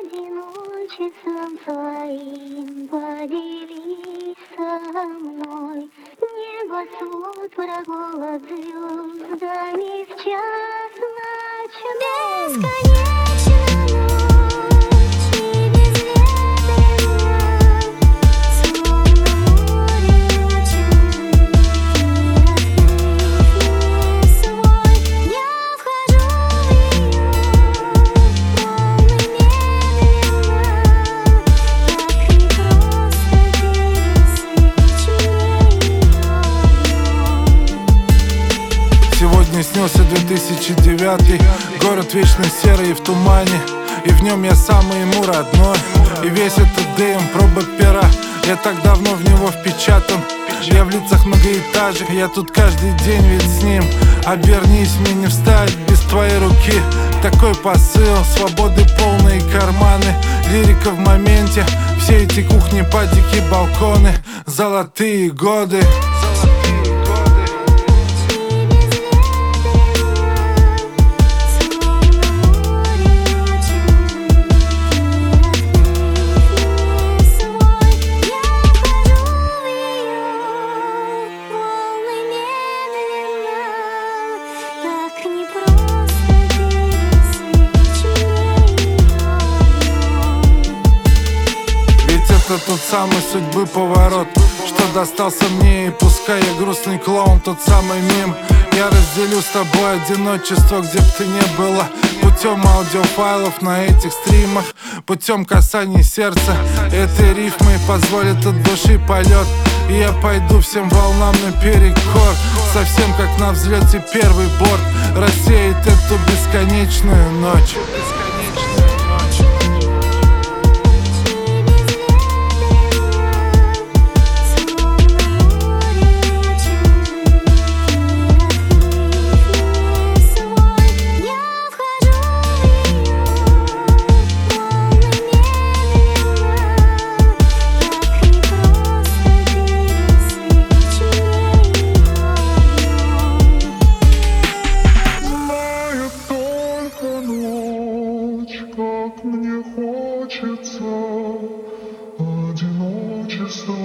одиночеством своим поделись со мной. Небо суд врагов от звездами в час ночной. Бесконечна ночь и безветренна, словно море ночью, не свой. Я вхожу в ее волны медленно, так непросто пересечь мне ее одной. Сегодня снился 2009, город вечно серый и в тумане, и в нем я самый ему родной. И весь этот дым, проба пера, я так давно в него впечатан. Я в лицах многоэтажек, я тут каждый день ведь с ним. Обернись, мне не встать без твоей руки. Такой посыл, свободы полные карманы, лирика в моменте, все эти кухни, падики, балконы, золотые годы. Это тот самый судьбы поворот, что достался мне, и пускай я грустный клоун, тот самый мим. Я разделю с тобой одиночество, где бы ты ни была, путем аудиофайлов на этих стримах, путем касаний сердца этой рифмой позволит от души полет. И я пойду всем волнам наперекор, совсем как на взлете первый борт рассеет эту бесконечную ночь. Как мне хочется одиночества.